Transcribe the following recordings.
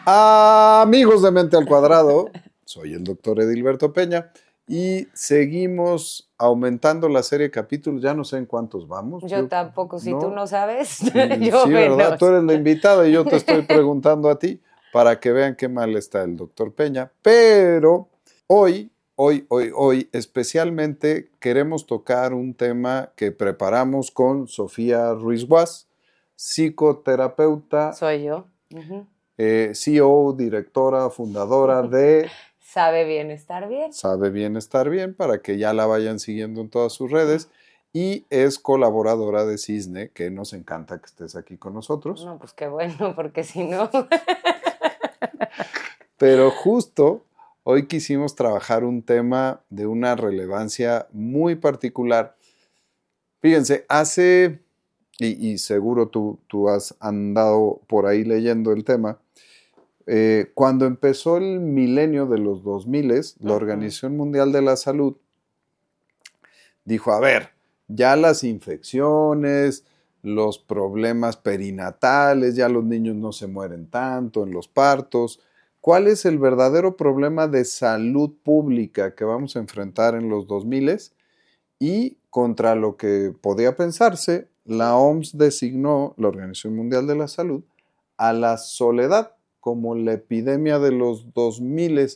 Amigos de Mente al Cuadrado, soy el doctor Edilberto Peña y seguimos aumentando la serie de capítulos, ya no sé en cuántos vamos. Yo tampoco, si ¿no? tú no sabes, yo sí, menos. ¿verdad? Tú eres la invitada y yo te estoy preguntando a ti para que vean qué mal está el doctor Peña, pero hoy, especialmente queremos tocar un tema que preparamos con Sofía Ruiz Guas, psicoterapeuta. Soy yo. Uh-huh. CEO, directora, fundadora de Sabe Bien Estar Bien. Sabe Bien Estar Bien, para que ya la vayan siguiendo en todas sus redes. Y es colaboradora de Cisne, que nos encanta que estés aquí con nosotros. No, pues qué bueno, porque si no... Pero justo hoy quisimos trabajar un tema de una relevancia muy particular. Fíjense, y seguro tú has andado por ahí leyendo el tema, cuando empezó el milenio de los 2000, la Organización Mundial de la Salud dijo, a ver, ya las infecciones, los problemas perinatales, ya los niños no se mueren tanto en los partos. ¿Cuál es el verdadero problema de salud pública que vamos a enfrentar en los 2000? Y contra lo que podía pensarse, la OMS designó, la Organización Mundial de la Salud, a la soledad como la epidemia de los 2000,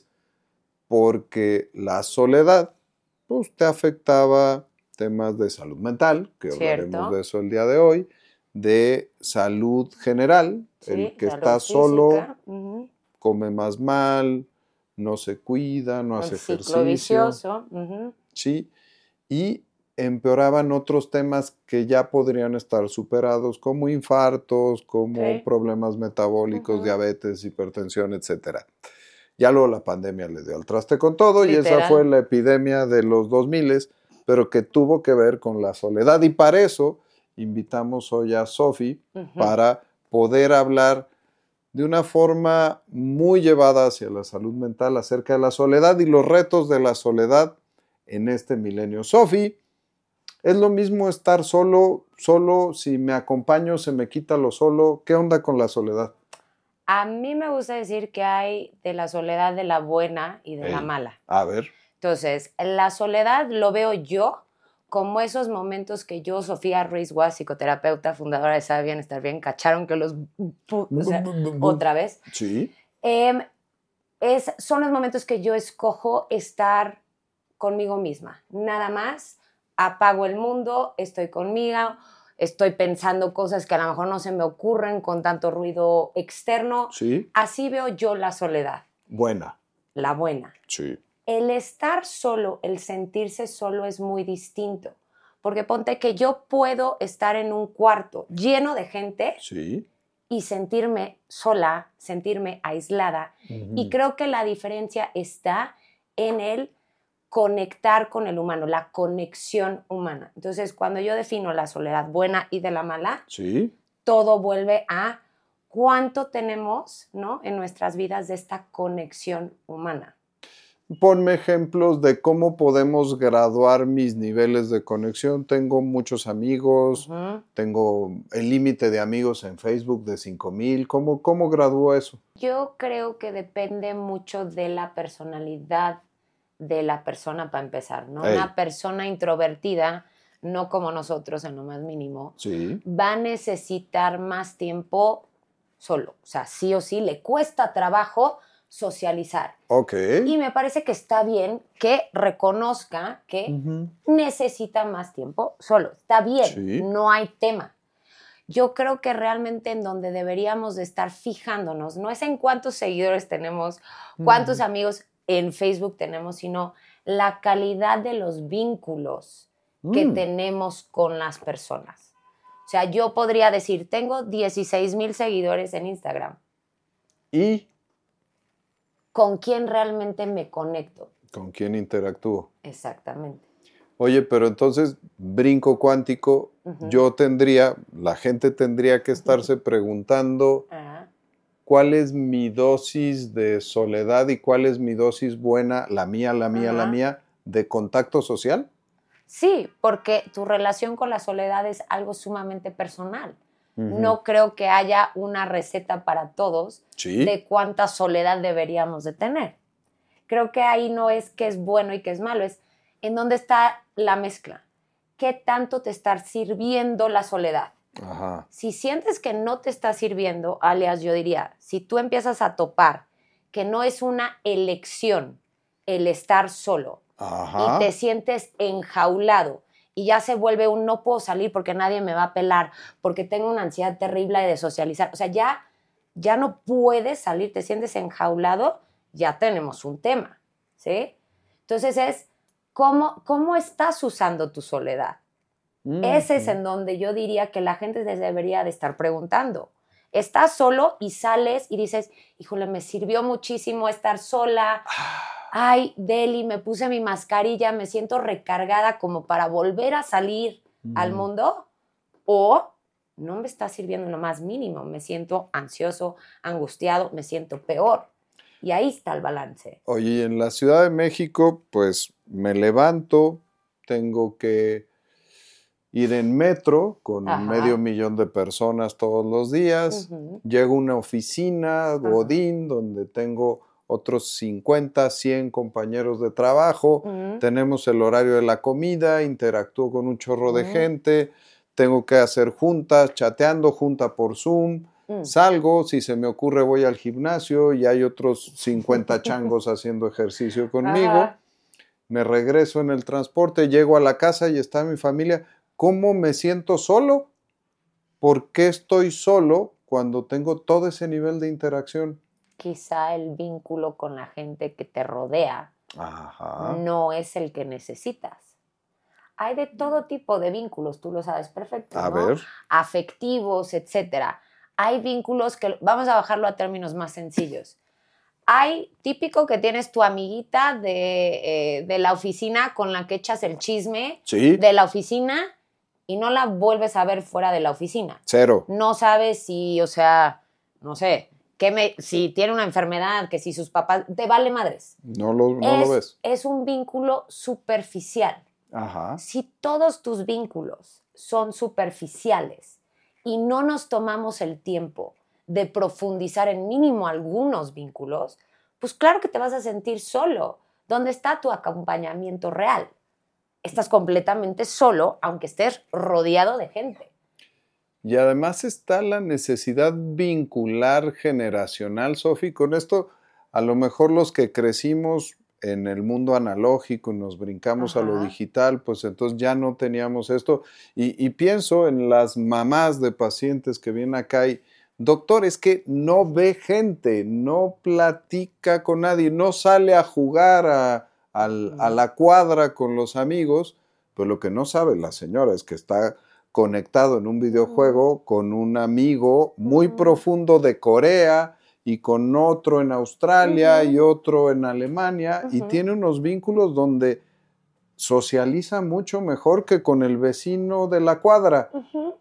porque la soledad pues, te afectaba temas de salud mental, que hablaremos de eso el día de hoy, de salud general, sí, el que está solo, come más mal, no se cuida, no hace ejercicio. Ciclo vicioso. Sí, y empeoraban otros temas que ya podrían estar superados, como infartos, como problemas metabólicos, diabetes, hipertensión, etc. Ya luego la pandemia le dio al traste con todo. Literal. Y esa fue la epidemia de los 2000, pero que tuvo que ver con la soledad. Y para eso invitamos hoy a Sofi para poder hablar de una forma muy llevada hacia la salud mental acerca de la soledad y los retos de la soledad en este milenio. Sofi, ¿es lo mismo estar solo? Si me acompaño se me quita lo solo. ¿Qué onda con la soledad? A mí me gusta decir que hay de la soledad de la buena y de la mala. A ver. Entonces, la soledad lo veo yo como esos momentos que yo, Sofía Ruiz Guas, psicoterapeuta, fundadora de Sabe Bien Estar Bien, cacharon que los... otra vez. Sí. Son los momentos que yo escojo estar conmigo misma. Nada más, apago el mundo, estoy conmigo, estoy pensando cosas que a lo mejor no se me ocurren con tanto ruido externo. Sí. Así veo yo la soledad. Buena. La buena. Sí. El estar solo, el sentirse solo es muy distinto. Porque ponte que yo puedo estar en un cuarto lleno de gente y sentirme sola, sentirme aislada. Y creo que la diferencia está en el conectar con el humano, la conexión humana. Entonces, cuando yo defino la soledad buena y de la mala, todo vuelve a cuánto tenemos, ¿no?, en nuestras vidas de esta conexión humana. Ponme ejemplos de cómo podemos graduar mis niveles de conexión. Tengo muchos amigos, tengo el límite de amigos en Facebook de 5,000. ¿Cómo gradúo eso? Yo creo que depende mucho de la personalidad de la persona para empezar, ¿no? Una persona introvertida, no como nosotros en lo más mínimo, va a necesitar más tiempo solo. O sea, sí o sí le cuesta trabajo socializar. Y me parece que está bien que reconozca que necesita más tiempo solo. Está bien, no hay tema. Yo creo que realmente en donde deberíamos de estar fijándonos no es en cuántos seguidores tenemos, cuántos amigos en Facebook tenemos, sino la calidad de los vínculos que tenemos con las personas. O sea, yo podría decir, tengo 16,000 seguidores en Instagram. ¿Y con quién realmente me conecto? ¿Con quién interactúo? Exactamente. Oye, pero entonces, brinco cuántico, la gente tendría que estarse preguntando cuál es mi dosis de soledad y cuál es mi dosis buena, la mía, de contacto social. Sí, porque tu relación con la soledad es algo sumamente personal. No creo que haya una receta para todos de cuánta soledad deberíamos de tener. Creo que ahí no es qué es bueno y qué es malo, es en dónde está la mezcla. ¿Qué tanto te está sirviendo la soledad? Ajá. Si sientes que no te está sirviendo, alias yo diría, si tú empiezas a topar que no es una elección el estar solo y te sientes enjaulado y ya se vuelve un no puedo salir porque nadie me va a pelar, porque tengo una ansiedad terrible de socializar, o sea, ya no puedes salir, te sientes enjaulado, ya tenemos un tema, ¿sí? Entonces es, ¿cómo estás usando tu soledad? Ese es en donde yo diría que la gente se debería de estar preguntando. Estás solo y sales y dices, híjole, me sirvió muchísimo estar sola. Ay, Deli, me puse mi mascarilla, me siento recargada como para volver a salir al mundo. O no me está sirviendo en lo más mínimo, me siento ansioso, angustiado, me siento peor. Y ahí está el balance. Oye, en la Ciudad de México, pues me levanto, tengo que ir en metro con 500,000 de personas todos los días. Llego a una oficina, Godín, donde tengo otros 50, 100 compañeros de trabajo. Tenemos el horario de la comida, interactúo con un chorro de gente. Tengo que hacer juntas, chateando, junta por Zoom. Salgo, si se me ocurre voy al gimnasio y hay otros 50 changos haciendo ejercicio conmigo. Me regreso en el transporte, llego a la casa y está mi familia. ¿Cómo me siento solo? ¿Por qué estoy solo cuando tengo todo ese nivel de interacción? Quizá el vínculo con la gente que te rodea no es el que necesitas. Hay de todo tipo de vínculos, tú lo sabes perfecto, ¿no? A ver. Afectivos, etcétera. Hay vínculos que, vamos a bajarlo a términos más sencillos. Hay típico que tienes tu amiguita de la oficina con la que echas el chisme de la oficina y no la vuelves a ver fuera de la oficina. Cero. No sabes si, o sea, no sé, si tiene una enfermedad, que si sus papás, te vale madres. No lo ves. Es un vínculo superficial. Si todos tus vínculos son superficiales y no nos tomamos el tiempo de profundizar en mínimo algunos vínculos, pues claro que te vas a sentir solo. ¿Dónde está tu acompañamiento real? Estás completamente solo, aunque estés rodeado de gente. Y además está la necesidad vincular generacional, Sofi. Con esto, a lo mejor los que crecimos en el mundo analógico y nos brincamos a lo digital, pues entonces ya no teníamos esto. Y pienso en las mamás de pacientes que vienen acá y, doctor, es que no ve gente, no platica con nadie, no sale a jugar a la cuadra con los amigos, pues lo que no sabe la señora es que está conectado en un videojuego con un amigo muy profundo de Corea y con otro en Australia y otro en Alemania y tiene unos vínculos donde socializa mucho mejor que con el vecino de la cuadra.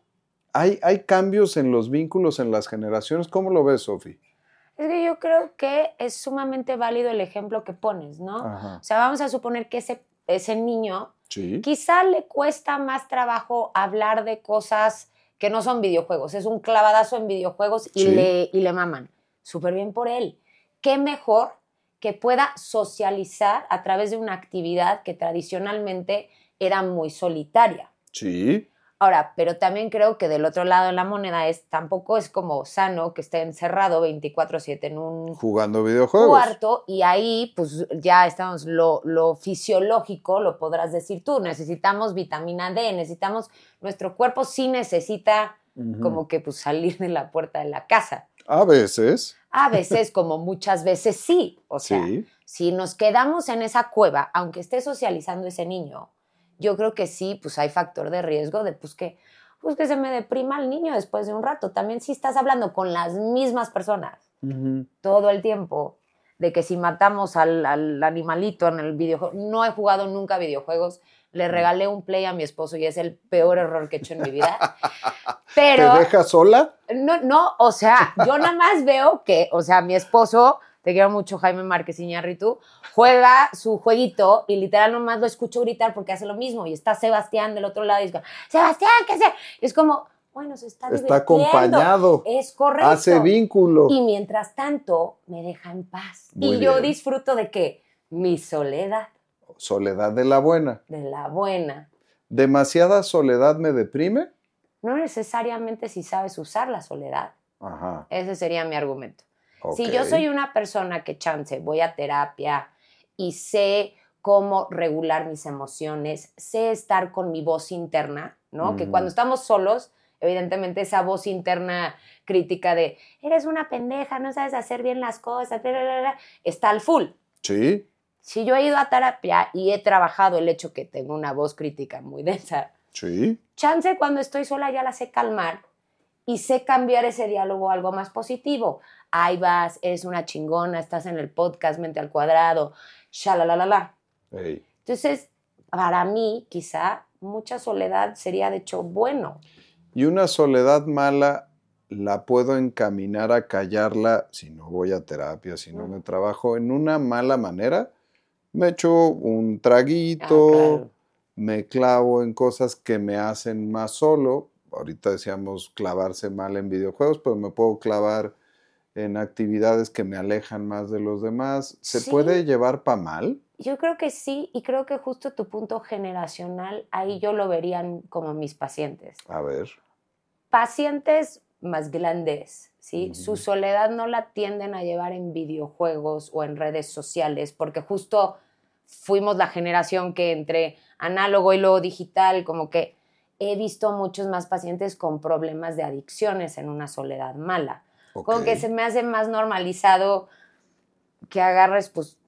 ¿Hay cambios en los vínculos en las generaciones? ¿Cómo lo ves, Sofi? Es que yo creo que es sumamente válido el ejemplo que pones, ¿no? O sea, vamos a suponer que ese niño quizá le cuesta más trabajo hablar de cosas que no son videojuegos. Es un clavadazo en videojuegos y le maman. Súper bien por él. Qué mejor que pueda socializar a través de una actividad que tradicionalmente era muy solitaria. Sí. Ahora, pero también creo que del otro lado de la moneda tampoco es como sano que esté encerrado 24/7 en un jugando videojuegos. Cuarto y ahí pues ya estamos, lo fisiológico lo podrás decir tú, necesitamos vitamina D, nuestro cuerpo sí necesita como que pues salir de la puerta de la casa. A veces. A veces, como muchas veces sí. O sea, si nos quedamos en esa cueva, aunque esté socializando ese niño, yo creo que sí, pues hay factor de riesgo de que se me deprima el niño después de un rato. También si estás hablando con las mismas personas todo el tiempo, de que si matamos al animalito en el videojuego, no he jugado nunca videojuegos, le regalé un Play a mi esposo y es el peor error que he hecho en mi vida. Pero, ¿te dejas sola? No, o sea, yo nada más veo que, o sea, mi esposo, te quiero mucho, Jaime Márquez Iñárritu, juega su jueguito y literal nomás lo escucho gritar porque hace lo mismo y está Sebastián del otro lado y dice, Sebastián, ¿qué hace? Es como, bueno, se está divirtiendo. Está acompañado. Es correcto. Hace vínculo. Y mientras tanto, me deja en paz. Muy yo bien. disfruto de ¿qué? Mi soledad. Soledad de la buena. De la buena. ¿Demasiada soledad me deprime? No necesariamente si sabes usar la soledad. Ajá. Ese sería mi argumento. Okay. Si yo soy una persona que chance, voy a terapia y sé cómo regular mis emociones, sé estar con mi voz interna, ¿no? Que cuando estamos solos, evidentemente esa voz interna crítica de eres una pendeja, no sabes hacer bien las cosas, bla, bla, bla, está al full. Sí. Si yo he ido a terapia y he trabajado el hecho que tengo una voz crítica muy densa, sí. Chance cuando estoy sola ya la sé calmar y sé cambiar ese diálogo a algo más positivo. Ahí vas, eres una chingona, estás en el podcast Mente al Cuadrado, shalalalala. Hey. Entonces, para mí, quizá, mucha soledad sería de hecho bueno. Y una soledad mala la puedo encaminar a callarla si no voy a terapia, si no me trabajo en una mala manera. Me echo un traguito, claro. Me clavo en cosas que me hacen más solo. Ahorita decíamos clavarse mal en videojuegos, pero me puedo clavar en actividades que me alejan más de los demás. ¿Se puede llevar para mal? Yo creo que sí, y creo que justo tu punto generacional, ahí yo lo verían como mis pacientes. A ver. Pacientes más grandes, ¿sí? Su soledad no la tienden a llevar en videojuegos o en redes sociales, porque justo fuimos la generación que entre análogo y luego digital, como que he visto muchos más pacientes con problemas de adicciones en una soledad mala. Okay. Como que se me hace más normalizado que agarres pues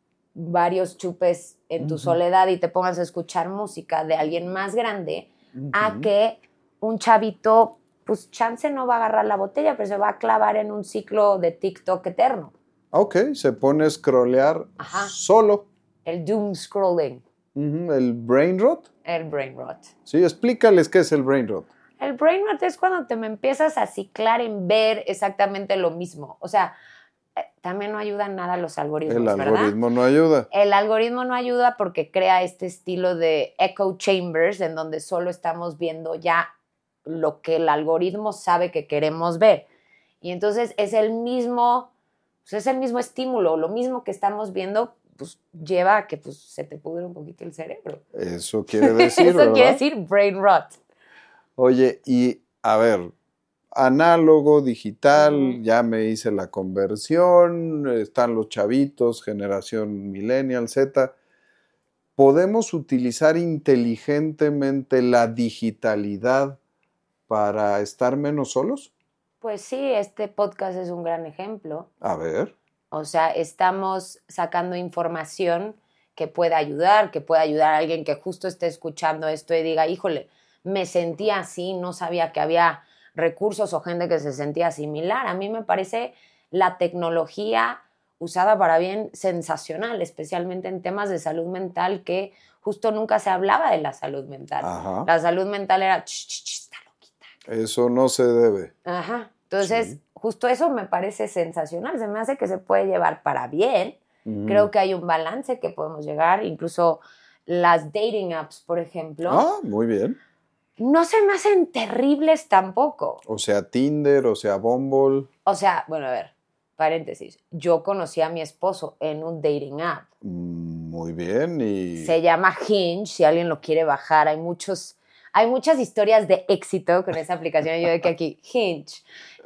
varios chupes en tu soledad y te pongas a escuchar música de alguien más grande a que un chavito, pues chance no va a agarrar la botella, pero se va a clavar en un ciclo de TikTok eterno. Ok, se pone a scrollear solo. El doom scrolling. ¿El brain rot? El brain rot. Sí, explícales qué es el brain rot. El brain rot es cuando te me empiezas a ciclar en ver exactamente lo mismo. O sea, también no ayudan nada los algoritmos, ¿verdad? El algoritmo no ayuda. El algoritmo no ayuda porque crea este estilo de echo chambers en donde solo estamos viendo ya lo que el algoritmo sabe que queremos ver. Y entonces es el mismo estímulo, lo mismo que estamos viendo, pues lleva a que pues, se te pudre un poquito el cerebro. Eso quiere decir, Eso quiere decir brain rot. Oye, y a ver, análogo, digital, ya me hice la conversión, están los chavitos, generación millennial, Z. ¿Podemos utilizar inteligentemente la digitalidad para estar menos solos? Pues sí, este podcast es un gran ejemplo. A ver. O sea, estamos sacando información que pueda ayudar a alguien que justo esté escuchando esto y diga, híjole, me sentía así, no sabía que había recursos o gente que se sentía similar. A mí me parece la tecnología usada para bien sensacional, especialmente en temas de salud mental que justo nunca se hablaba de la salud mental. Ajá. La salud mental era, está loquita. Eso no se debe. Ajá. Entonces, justo eso me parece sensacional. Se me hace que se puede llevar para bien. Creo que hay un balance que podemos llegar. Incluso las dating apps, por ejemplo. Ah, muy bien. No se me hacen terribles tampoco. O sea, Tinder, o sea, Bumble. O sea, bueno, a ver, paréntesis. Yo conocí a mi esposo en un dating app. Muy bien. Y se llama Hinge, si alguien lo quiere bajar. Hay muchas historias de éxito con esa aplicación. Yo de que aquí, Hinge.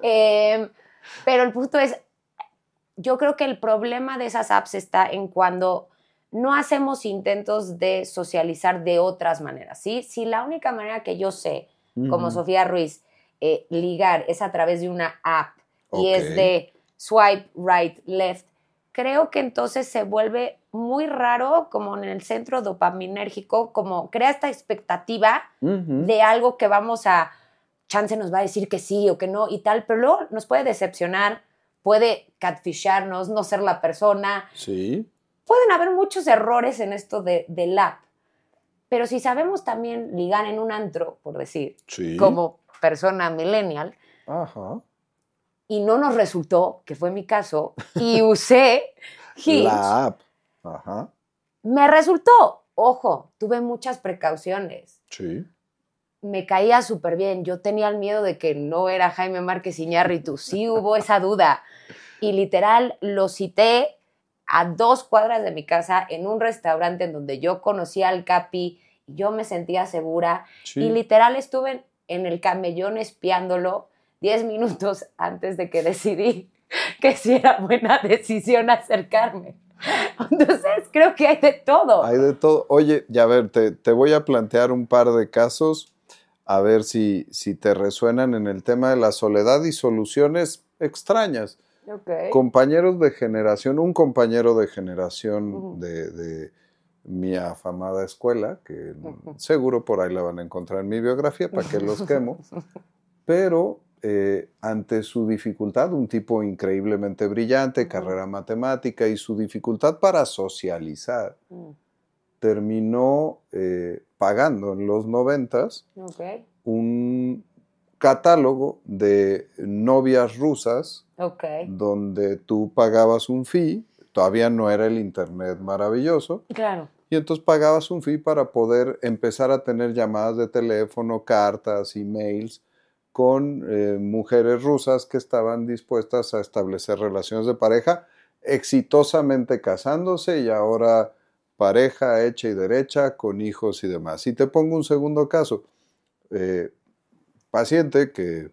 Pero el punto es, yo creo que el problema de esas apps está en cuando no hacemos intentos de socializar de otras maneras, ¿sí? Si la única manera que yo sé, como Sofía Ruiz, ligar es a través de una app y es de swipe right, left, creo que entonces se vuelve muy raro como en el centro dopaminérgico, como crea esta expectativa de algo que vamos a, chance nos va a decir que sí o que no y tal, pero luego nos puede decepcionar, puede catfisharnos, no ser la persona. Sí. Pueden haber muchos errores en esto del app, pero si sabemos también ligar en un antro, por decir, como persona millennial, y no nos resultó, que fue mi caso, y usé Hinge, la app, me resultó. Ojo, tuve muchas precauciones. Sí. me caía súper bien. Yo tenía el miedo de que no era Jaime Márquez Iñárritu. Sí hubo esa duda. Y literal lo cité a 2 cuadras de mi casa en un restaurante en donde yo conocía al Capi y yo me sentía segura. Sí. Y literal estuve en el camellón espiándolo 10 minutos antes de que decidí que sí era buena decisión acercarme. Entonces creo que hay de todo. Hay de todo. Oye, ya a ver, te voy a plantear un par de casos a ver si te resuenan en el tema de la soledad y soluciones extrañas. Okay. Compañeros de generación, un compañero de generación de mi afamada escuela, que seguro por ahí la van a encontrar en mi biografía, para que los quemo, pero ante su dificultad, un tipo increíblemente brillante, carrera matemática, y su dificultad para socializar, terminó pagando en los 90s un catálogo de novias rusas, donde tú pagabas un fee, todavía no era el internet maravilloso, claro. Y entonces pagabas un fee para poder empezar a tener llamadas de teléfono, cartas, emails con mujeres rusas que estaban dispuestas a establecer relaciones de pareja, exitosamente casándose y ahora pareja hecha y derecha, con hijos y demás. Y te pongo un segundo caso. Paciente que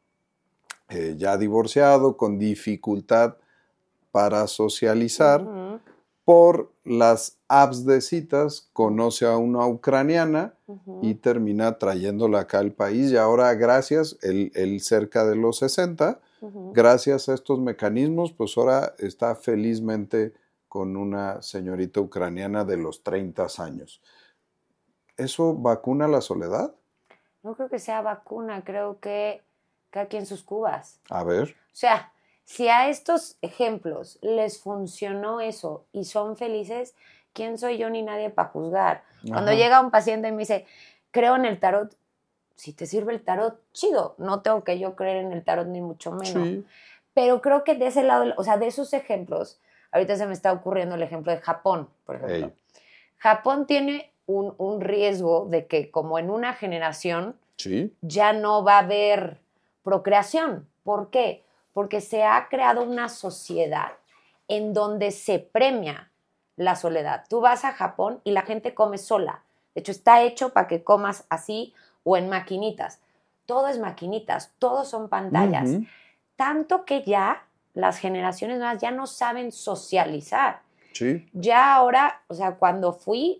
ya divorciado, con dificultad para socializar, por las apps de citas, conoce a una ucraniana y termina trayéndola acá al país. Y ahora, gracias, él cerca de los 60, gracias a estos mecanismos, pues ahora está felizmente con una señorita ucraniana de los 30 años. ¿Eso vacuna la soledad? No creo que sea vacuna, creo que cada quien sus cubas. A ver. O sea, si a estos ejemplos les funcionó eso y son felices, ¿quién soy yo ni nadie para juzgar? Cuando llega un paciente y me dice, creo en el tarot, si te sirve el tarot, chido. No tengo que yo creer en el tarot ni mucho menos. Sí. Pero creo que de ese lado, o sea, de esos ejemplos, ahorita se me está ocurriendo el ejemplo de Japón, por ejemplo. Hey. Japón tiene un riesgo de que como en una generación ya no va a haber procreación. ¿Por qué? Porque se ha creado una sociedad en donde se premia la soledad. Tú vas a Japón y la gente come sola. De hecho, está hecho para que comas así o en maquinitas. Todo es maquinitas, todos son pantallas. Tanto que ya las generaciones nuevas ya no saben socializar. Sí. Ya ahora, o sea, cuando fui,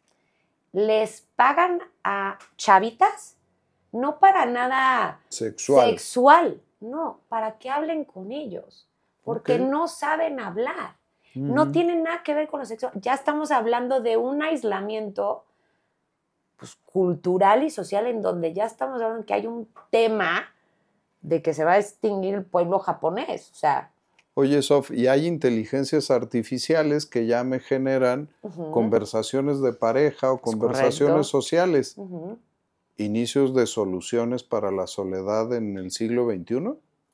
les pagan a chavitas, no para nada sexual, no, para que hablen con ellos, porque no saben hablar, no tienen nada que ver con lo sexual. Ya estamos hablando de un aislamiento pues, cultural y social en donde ya estamos hablando que hay un tema de que se va a extinguir el pueblo japonés, o sea. Oye, Sof, y hay inteligencias artificiales que ya me generan conversaciones de pareja o conversaciones sociales. ¿Inicios de soluciones para la soledad en el siglo XXI?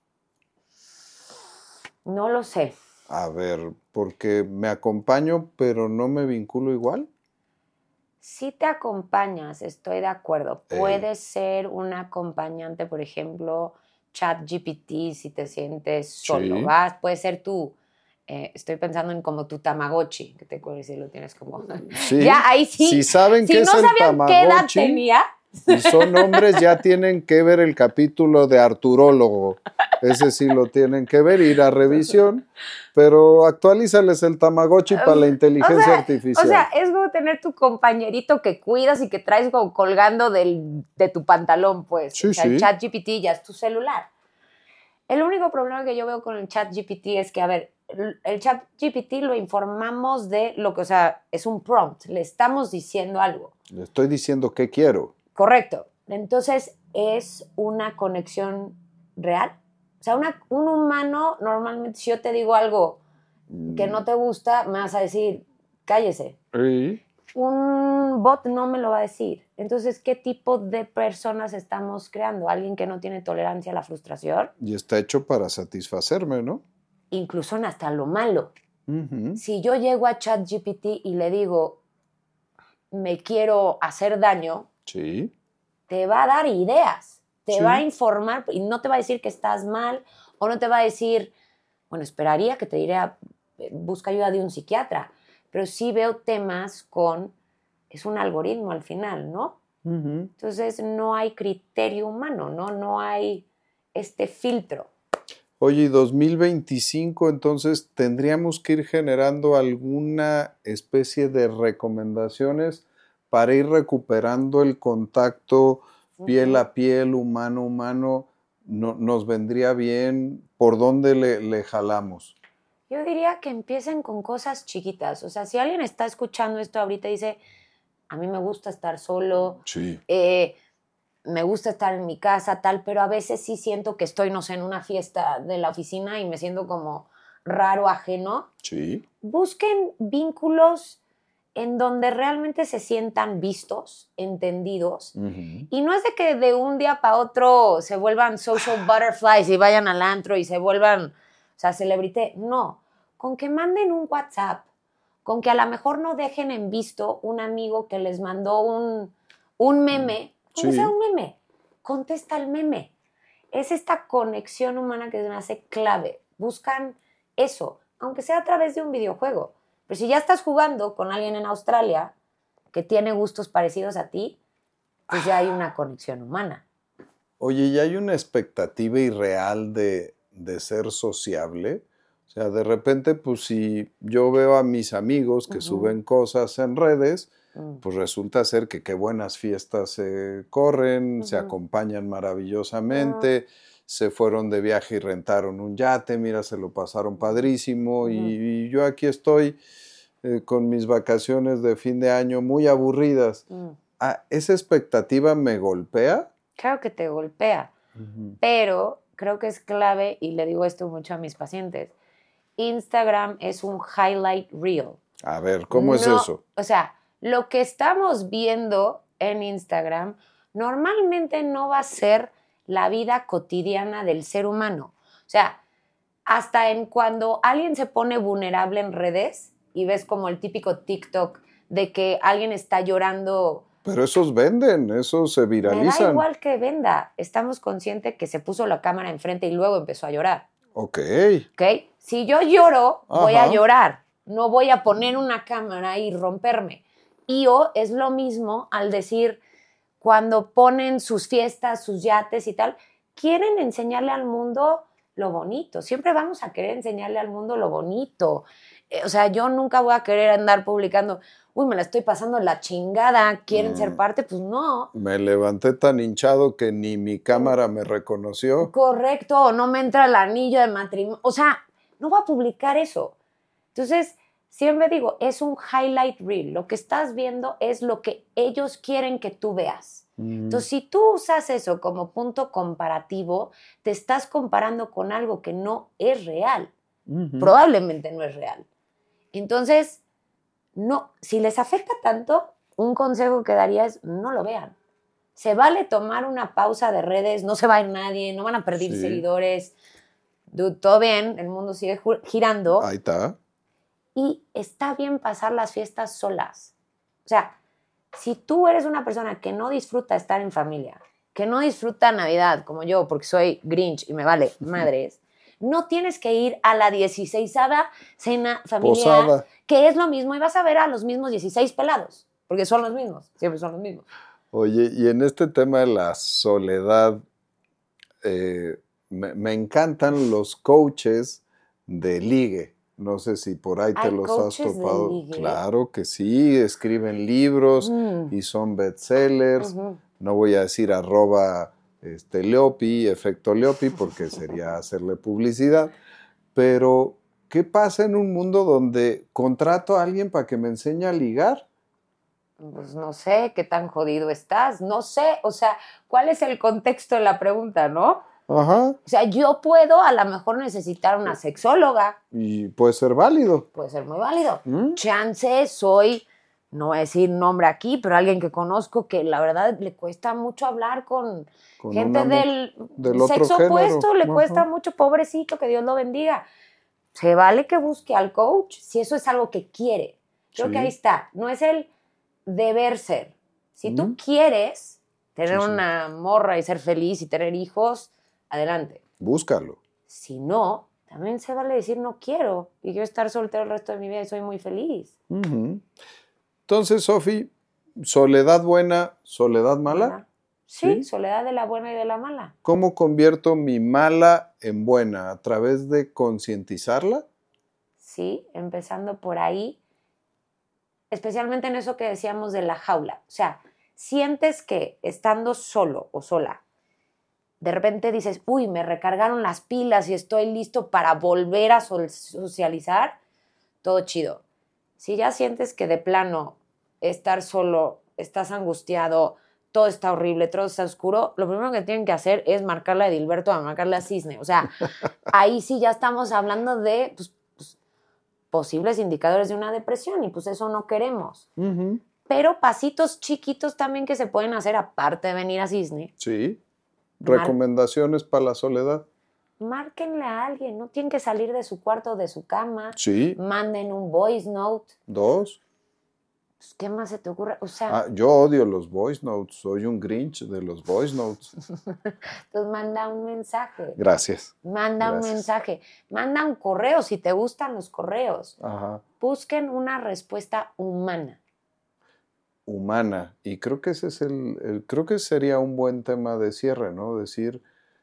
No lo sé. A ver, porque me acompaño, pero no me vinculo igual. Si te acompañas, estoy de acuerdo. Puedes ser un acompañante, por ejemplo, ChatGPT, si te sientes solo. Sí. Puede ser tú. Estoy pensando en como tu Tamagotchi, que te acuerdas si lo tienes como. Sí. Ya, ahí sí. Si saben si qué no es el sabían Tamagotchi, qué edad tenía. Y son hombres, ya tienen que ver el capítulo de Arturólogo. Ese sí lo tienen que ver, ir a revisión. Pero actualízales el Tamagotchi para la inteligencia artificial. O sea, es como tener tu compañerito que cuidas y que traes como colgando de tu pantalón, pues. Sí, o sea, sí. El ChatGPT ya es tu celular. El único problema que yo veo con el ChatGPT es que, a ver, el ChatGPT lo informamos de lo que, o sea, es un prompt. Le estamos diciendo algo. Le estoy diciendo qué quiero. Correcto. Entonces, ¿es una conexión real? O sea, un humano, normalmente, si yo te digo algo que no te gusta, me vas a decir, cállese. ¿Sí? Un bot no me lo va a decir. Entonces, ¿qué tipo de personas estamos creando? ¿Alguien que no tiene tolerancia a la frustración? Y está hecho para satisfacerme, ¿no? Incluso en hasta lo malo. Si yo llego a ChatGPT y le digo, me quiero hacer daño, sí, te va a dar ideas, te va a informar y no te va a decir que estás mal o no te va a decir, bueno, esperaría que te diría, busca ayuda de un psiquiatra, pero sí veo temas es un algoritmo al final, ¿no? Uh-huh. Entonces no hay criterio humano, ¿no? No hay este filtro. Oye, y 2025, entonces, ¿tendríamos que ir generando alguna especie de recomendaciones para ir recuperando el contacto piel a piel, humano a humano? ¿Nos vendría bien? ¿Por dónde le jalamos? Yo diría que empiecen con cosas chiquitas. O sea, si alguien está escuchando esto ahorita y dice, a mí me gusta estar solo, me gusta estar en mi casa, tal, pero a veces sí siento que estoy, no sé, en una fiesta de la oficina y me siento como raro, ajeno. Sí. Busquen vínculos en donde realmente se sientan vistos, entendidos. Uh-huh. Y no es de que de un día para otro se vuelvan social butterflies y vayan al antro y se vuelvan, o sea, celebrity. No, con que manden un WhatsApp, con que a lo mejor no dejen en visto un amigo que les mandó un meme, aunque sea un meme, contesta el meme. Es esta conexión humana que se me hace clave. Buscan eso, aunque sea a través de un videojuego. Pero si ya estás jugando con alguien en Australia que tiene gustos parecidos a ti, pues ya hay una conexión humana. Oye, ¿ya hay una expectativa irreal de ser sociable? O sea, de repente, pues si yo veo a mis amigos que suben cosas en redes, pues resulta ser que qué buenas fiestas se corren, se acompañan maravillosamente, se fueron de viaje y rentaron un yate, mira, se lo pasaron padrísimo y yo aquí estoy con mis vacaciones de fin de año muy aburridas. ¿Esa expectativa me golpea? Claro que te golpea, pero creo que es clave, y le digo esto mucho a mis pacientes, Instagram es un highlight reel. A ver, ¿cómo es eso? O sea, lo que estamos viendo en Instagram normalmente no va a ser la vida cotidiana del ser humano. O sea, hasta en cuando alguien se pone vulnerable en redes y ves como el típico TikTok de que alguien está llorando. Pero esos venden, esos se viralizan. Me da igual que venda. Estamos conscientes que se puso la cámara enfrente y luego empezó a llorar. Ok. Si yo lloro, voy a llorar. No voy a poner una cámara y romperme. Es lo mismo al decir, cuando ponen sus fiestas, sus yates y tal, quieren enseñarle al mundo lo bonito. Siempre vamos a querer enseñarle al mundo lo bonito. O sea, yo nunca voy a querer andar publicando, me la estoy pasando la chingada, ¿quieren ser parte? Pues no. Me levanté tan hinchado que ni mi cámara me reconoció. Correcto, no me entra el anillo de matrimonio. O sea, no voy a publicar eso. Entonces, siempre digo, es un highlight reel. Lo que estás viendo es lo que ellos quieren que tú veas. Entonces, si tú usas eso como punto comparativo, te estás comparando con algo que no es real. Probablemente no es real. Entonces, no, si les afecta tanto, un consejo que daría es no lo vean. Se vale tomar una pausa de redes, no se va a ir nadie, no van a perder seguidores. Todo bien, el mundo sigue girando. Ahí está. Y está bien pasar las fiestas solas. O sea, si tú eres una persona que no disfruta estar en familia, que no disfruta Navidad, como yo, porque soy Grinch y me vale madres, no tienes que ir a la 16ª cena familiar, Posada, que es lo mismo, y vas a ver a los mismos 16 pelados, porque son los mismos, siempre son los mismos. Oye, y en este tema de la soledad, me encantan los coaches de ligue. No sé si por ahí te los has topado. Claro que sí, escriben libros y son bestsellers. No voy a decir @Leopi, efecto Leopi, porque sería hacerle publicidad. Pero, ¿qué pasa en un mundo donde contrato a alguien para que me enseñe a ligar? Pues no sé qué tan jodido estás, no sé, o sea, ¿cuál es el contexto de la pregunta, no? Ajá. O sea, yo puedo a lo mejor necesitar una sexóloga. Y puede ser válido. Puede ser muy válido. Chance soy, no voy a decir nombre aquí, pero alguien que conozco que la verdad le cuesta mucho hablar con gente del sexo opuesto, le cuesta mucho, pobrecito, que Dios lo bendiga. Se vale que busque al coach si eso es algo que quiere. Creo que ahí está. No es el deber ser. Si tú quieres, Tener una morra y ser feliz y tener hijos, adelante. Búscalo. Si no, también se vale decir no quiero y quiero estar soltero el resto de mi vida y soy muy feliz. Entonces, Sofi, ¿soledad buena, soledad mala? Sí, soledad de la buena y de la mala. ¿Cómo convierto mi mala en buena? ¿A través de concientizarla? Sí, empezando por ahí, especialmente en eso que decíamos de la jaula. O sea, sientes que estando solo o sola, de repente dices, uy, me recargaron las pilas y estoy listo para volver a socializar, todo chido. Si ya sientes que de plano estar solo, estás angustiado, todo está horrible, todo está oscuro, lo primero que tienen que hacer es marcarle a Edilberto, a marcarle a Cisne. O sea, ahí sí ya estamos hablando de posibles indicadores de una depresión y pues eso no queremos. Pero pasitos chiquitos también que se pueden hacer aparte de venir a Cisne. Sí. ¿Recomendaciones para la soledad? Márquenle a alguien, no tienen que salir de su cuarto o de su cama. Sí. Manden un voice note. 2. Pues, ¿qué más se te ocurre? O sea, yo odio los voice notes, soy un Grinch de los voice notes. Entonces manda un mensaje. Gracias. Manda un mensaje. Manda un correo si te gustan los correos. Busquen una respuesta humana. Humana, y creo que ese es creo que sería un buen tema de cierre, ¿no? Decir,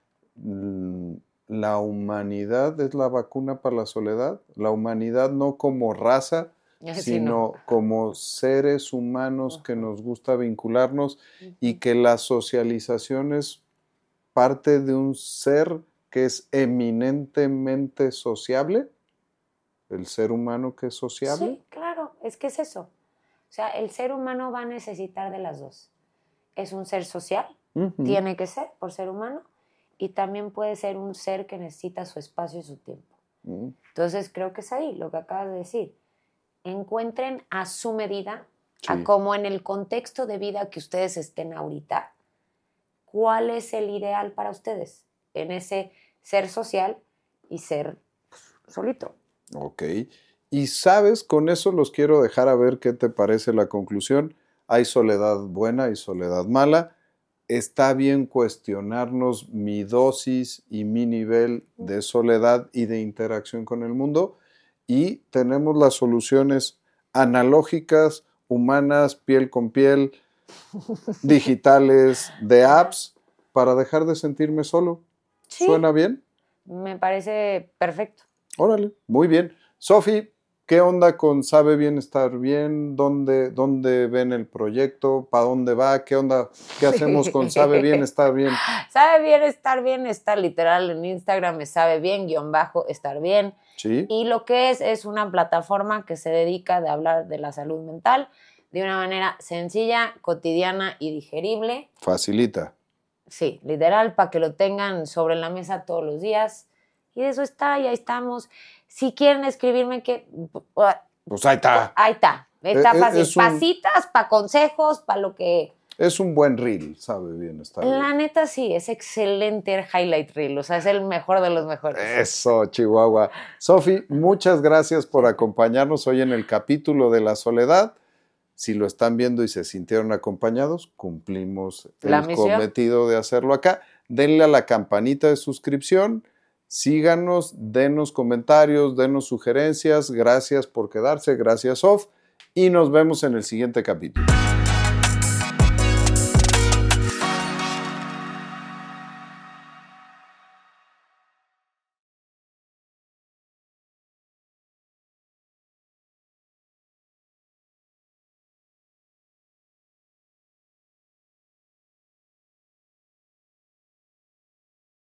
la humanidad es la vacuna para la soledad, la humanidad no como raza, sino como seres humanos que nos gusta vincularnos y que la socialización es parte de un ser que es eminentemente sociable, el ser humano que es sociable. Sí, claro, es que es eso. O sea, el ser humano va a necesitar de las dos. Es un ser social, tiene que ser por ser humano, y también puede ser un ser que necesita su espacio y su tiempo. Entonces, creo que es ahí lo que acabas de decir. Encuentren a su medida, a como en el contexto de vida que ustedes estén ahorita, cuál es el ideal para ustedes en ese ser social y ser solito. Ok. Y sabes, con eso los quiero dejar a ver qué te parece la conclusión. Hay soledad buena y soledad mala. Está bien cuestionarnos mi dosis y mi nivel de soledad y de interacción con el mundo. Y tenemos las soluciones analógicas, humanas, piel con piel, digitales, de apps, para dejar de sentirme solo. Sí. ¿Suena bien? Me parece perfecto. Órale, muy bien. Sofi, ¿qué onda con Sabe Bien Estar Bien? ¿Dónde ven el proyecto? ¿Para dónde va? ¿Qué onda? ¿Qué hacemos con Sabe Bien Estar Bien? Sabe Bien Estar Bien está literal en Instagram, es Sabe Bien-Estar Bien. Sí. Y lo que es una plataforma que se dedica a hablar de la salud mental de una manera sencilla, cotidiana y digerible. Facilita. Sí, literal, para que lo tengan sobre la mesa todos los días. Y de eso está, y ahí estamos. Si quieren escribirme, pues ahí está. Ahí está. Está fácil. Pasitas, para consejos, para lo que... Es un buen reel, Sabe Bien Estar Bien. La neta sí, es excelente el highlight reel. O sea, es el mejor de los mejores. Eso, Chihuahua. Sofi, muchas gracias por acompañarnos hoy en el capítulo de la soledad. Si lo están viendo y se sintieron acompañados, cumplimos el cometido de hacerlo acá. Denle a la campanita de suscripción. Síganos, denos comentarios, denos sugerencias. Gracias por quedarse, gracias, Sof. Y nos vemos en el siguiente capítulo.